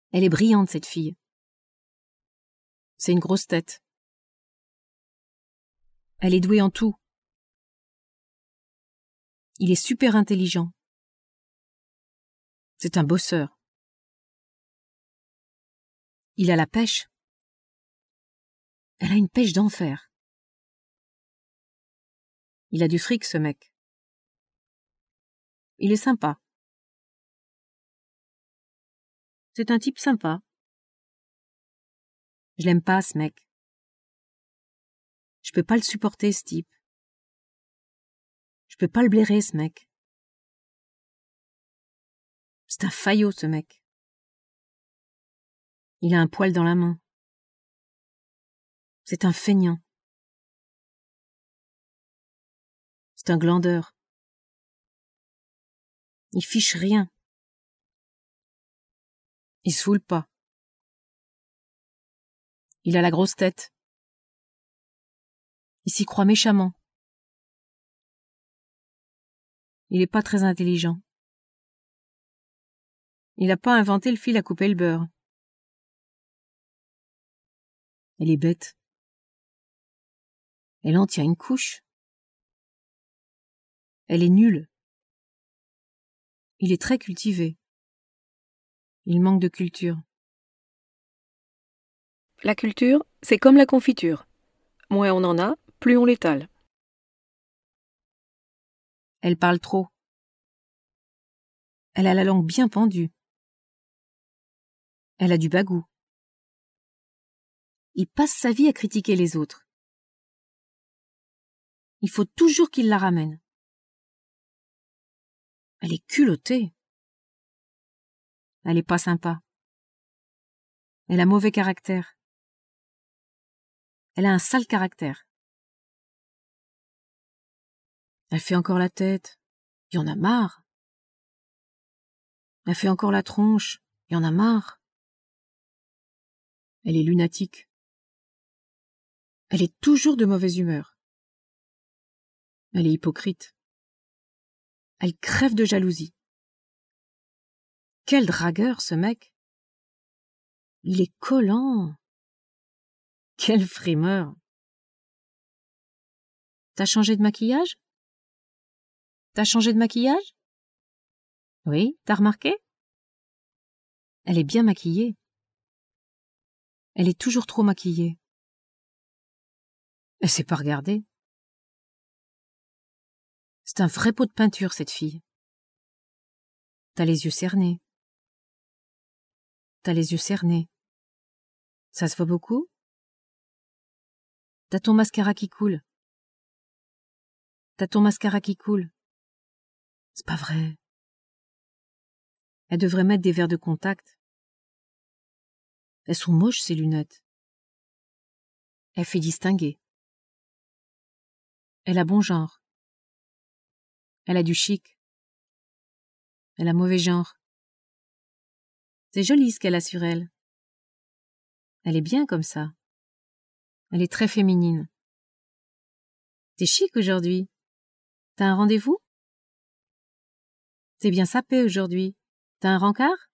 Elle est brillante, cette fille. C'est une grosse tête. Elle est douée en tout. Il est super intelligent. C'est un bosseur. Il a la pêche. Elle a une pêche d'enfer. Il a du fric, ce mec. Il est sympa. C'est un type sympa. Je l'aime pas, ce mec. Je peux pas le supporter, ce type. Je peux pas le blairer, ce mec. C'est un faillot, ce mec. Il a un poil dans la main. C'est un feignant. C'est un glandeur. Il fiche rien. Il se foule pas. Il a la grosse tête. Il s'y croit méchamment. Il est pas très intelligent. Il a pas inventé le fil à couper le beurre. Elle est bête. Elle en tient une couche. Elle est nulle. Il est très cultivé. Il manque de culture. La culture, c'est comme la confiture. Moins on en a, plus on l'étale. Elle parle trop. Elle a la langue bien pendue. Elle a du bagout. Il passe sa vie à critiquer les autres. Il faut toujours qu'il la ramène. Elle est culottée. Elle est pas sympa. Elle a mauvais caractère. Elle a un sale caractère. Elle fait encore la tête. Il y en a marre. Elle fait encore la tronche. Il y en a marre. Elle est lunatique. Elle est toujours de mauvaise humeur. Elle est hypocrite. Elle crève de jalousie. Quel dragueur, ce mec! Il est collant. Quel frimeur! T'as changé de maquillage? T'as changé de maquillage? Oui, t'as remarqué? Elle est bien maquillée. Elle est toujours trop maquillée. Elle sait pas regarder. C'est un vrai pot de peinture, cette fille. T'as les yeux cernés. T'as les yeux cernés. Ça se voit beaucoup? T'as ton mascara qui coule. T'as ton mascara qui coule. C'est pas vrai. Elle devrait mettre des verres de contact. Elles sont moches, ces lunettes. Elle fait distinguer. Elle a bon genre. Elle a du chic. Elle a mauvais genre. C'est joli ce qu'elle a sur elle. Elle est bien comme ça. Elle est très féminine. T'es chic aujourd'hui. T'as un rendez-vous? T'es bien sapé aujourd'hui. T'as un rencard?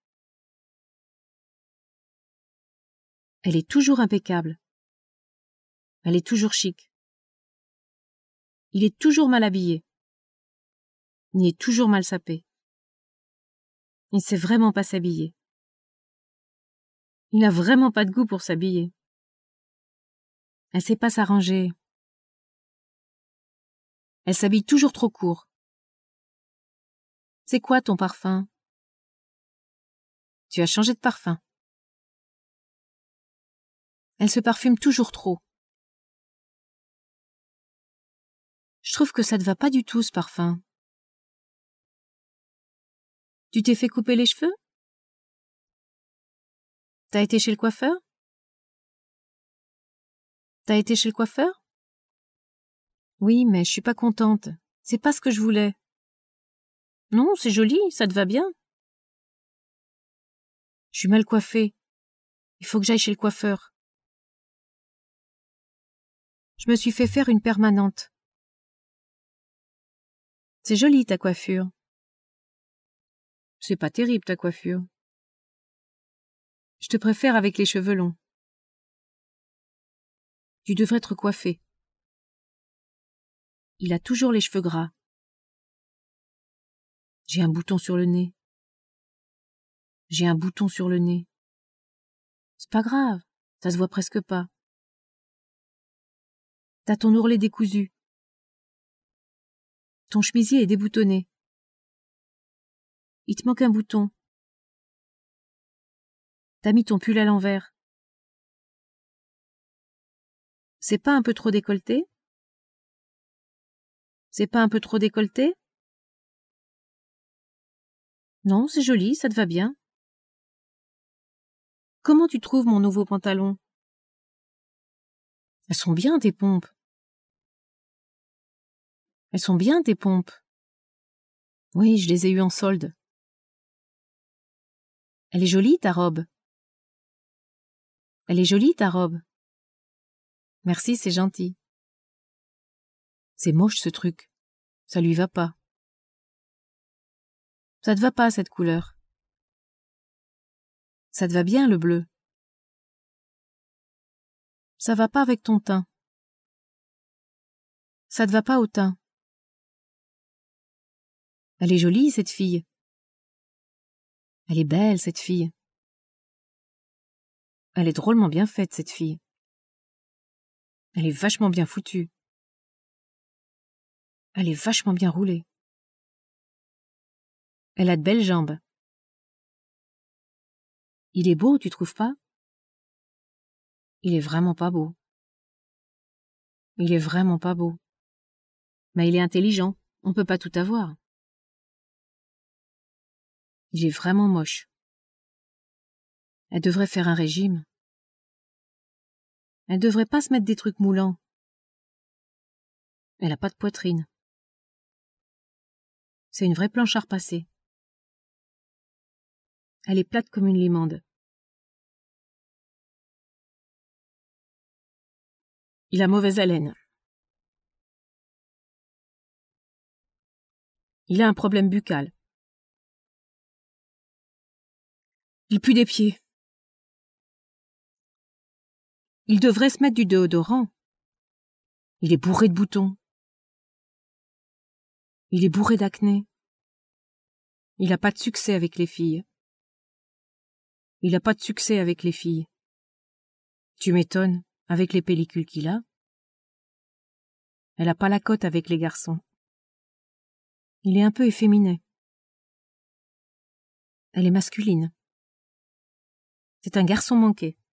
Elle est toujours impeccable. Elle est toujours chic. Il est toujours mal habillé. Il est toujours mal sapé. Il sait vraiment pas s'habiller. Il a vraiment pas de goût pour s'habiller. Elle sait pas s'arranger. Elle s'habille toujours trop court. C'est quoi ton parfum? Tu as changé de parfum. Elle se parfume toujours trop. Je trouve que ça te va pas du tout, ce parfum. Tu t'es fait couper les cheveux? T'as été chez le coiffeur? T'as été chez le coiffeur? Oui, mais je suis pas contente. C'est pas ce que je voulais. Non, c'est joli, ça te va bien. Je suis mal coiffée. Il faut que j'aille chez le coiffeur. Je me suis fait faire une permanente. C'est joli ta coiffure. C'est pas terrible ta coiffure. Je te préfère avec les cheveux longs. Tu devrais te recoiffer. Il a toujours les cheveux gras. J'ai un bouton sur le nez. J'ai un bouton sur le nez. C'est pas grave, ça se voit presque pas. T'as ton ourlet décousu. Ton chemisier est déboutonné. Il te manque un bouton. T'as mis ton pull à l'envers. C'est pas un peu trop décolleté? C'est pas un peu trop décolleté? Non, c'est joli, ça te va bien. Comment tu trouves mon nouveau pantalon? Elles sont bien tes pompes. Elles sont bien tes pompes. Oui, je les ai eues en solde. Elle est jolie ta robe. Elle est jolie ta robe. Merci, c'est gentil. C'est moche ce truc. Ça lui va pas. Ça te va pas cette couleur. Ça te va bien le bleu. Ça va pas avec ton teint. Ça te va pas au teint. Elle est jolie cette fille. Elle est belle cette fille. Elle est drôlement bien faite cette fille. Elle est vachement bien foutue. Elle est vachement bien roulée. Elle a de belles jambes. Il est beau, tu trouves pas? Il est vraiment pas beau. Il est vraiment pas beau. Mais il est intelligent, on peut pas tout avoir. Il est vraiment moche. Elle devrait faire un régime. Elle devrait pas se mettre des trucs moulants. Elle a pas de poitrine. C'est une vraie planche à repasser. Elle est plate comme une limande. Il a mauvaise haleine. Il a un problème buccal. Il pue des pieds. Il devrait se mettre du déodorant. Il est bourré de boutons. Il est bourré d'acné. Il n'a pas de succès avec les filles. Il n'a pas de succès avec les filles. Tu m'étonnes, avec les pellicules qu'il a. Elle a pas la cote avec les garçons. Il est un peu efféminé. Elle est masculine. C'est un garçon manqué.